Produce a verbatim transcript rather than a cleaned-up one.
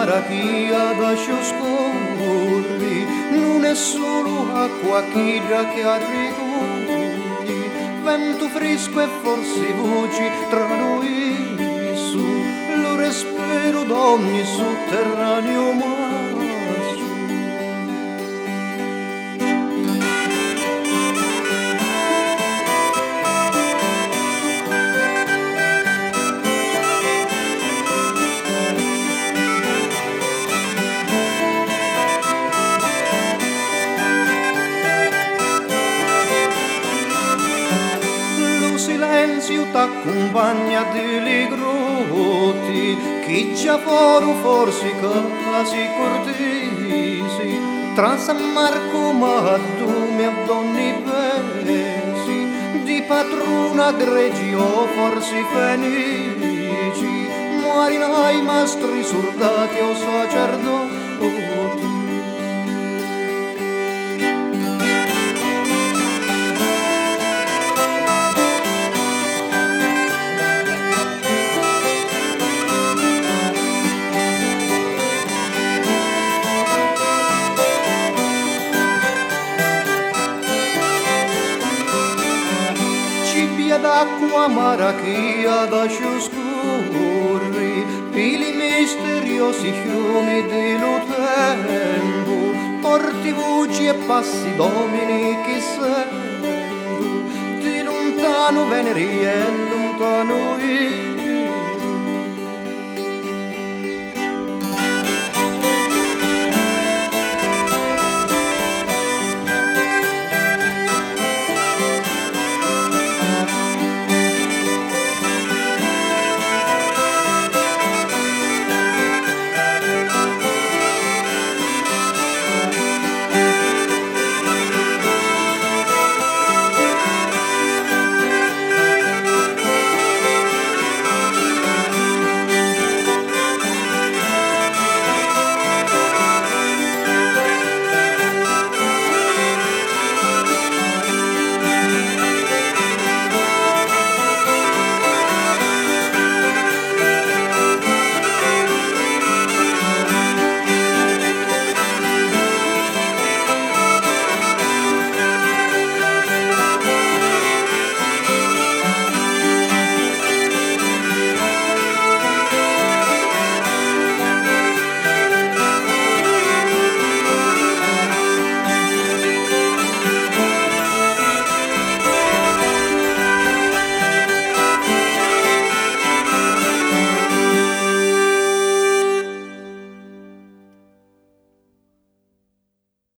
marachia da scorri, non è solo acqua chida che arricogli, vento fresco e forse voci tra noi su, lo respiro d'ogni sotterraneo mare. Silenzio t'accompagna delle grotti, chi già fuori forse casi cortesi, tra San Marco Maddumi a donne pesi, di patrona Gregio forse fenici, muorinai mastri soldati o sacerdoti. D'acqua marachia da scorri, pili misteriosi fiumi dello tempo, porti voci e passi domini che sento, di lontano veneri e lontano io.